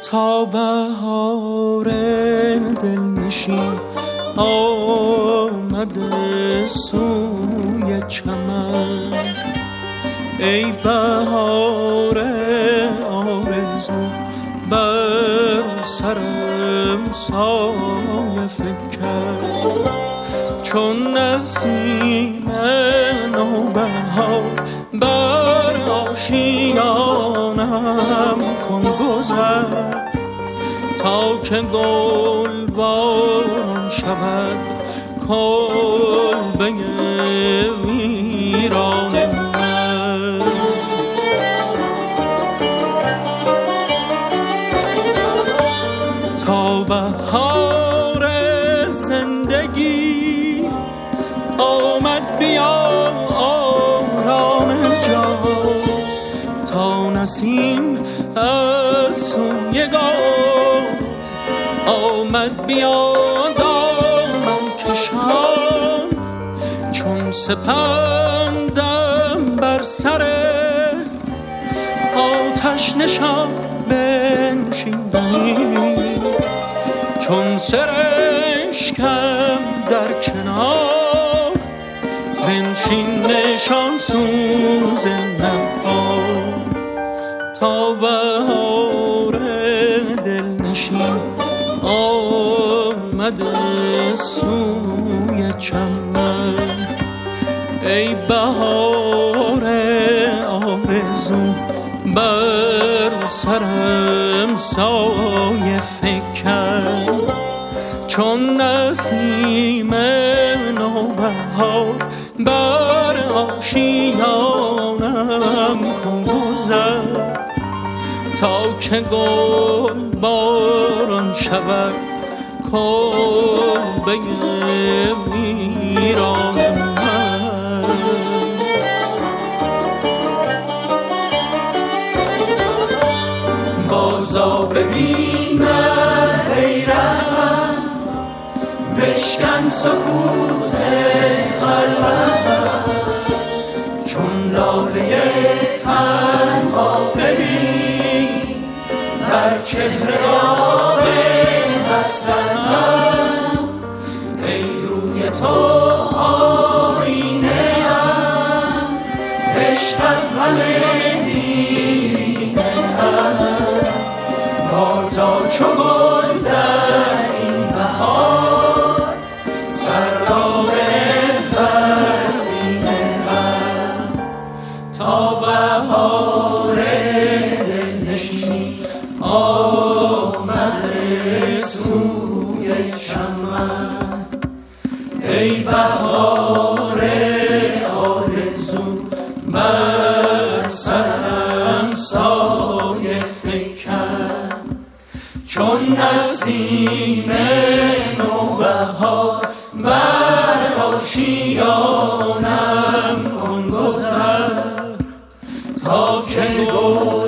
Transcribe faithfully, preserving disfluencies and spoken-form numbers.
تا بهار دلنشین آمده سوی چمن. ای بهار آرزو بر سرم سایه فکن، چون نسیم نوبهار بر آشیانم کن گذر، تا که گل باران شود کلبه ویران من. تا بهار زندگی آمد بیا آرام جان، تا نسیم از سوی گل آمد بیا دامن کشان، چون سپندم بر سر آتش نشان بنشیندنی، چون سرشکم در کنار بنشین نشان سوز نها. تا بهار دلنشین آمده سوی چمن. ای بهار آرزو بر سرم سایه فکن، چون نسیم نوبهار بر آشیانم کن گذر، تا که گل باران شود کلبه ویران من. بازا ببین حیرتم، بشکن سکوت خلوتم، چون لاله تنها ببین بر چهره داغ حسرتم. ای روی تو آینه ام، عشقت همه دیرینه ام، بازا چو گل در این بهار سر را بر سینه ام. تا بهار دلنشین آمده سوی چمن. ای بهار آرزو بر سرم سایه فکن، چون نسیم نوبهار بر آشیانم کن گذر، تا که گل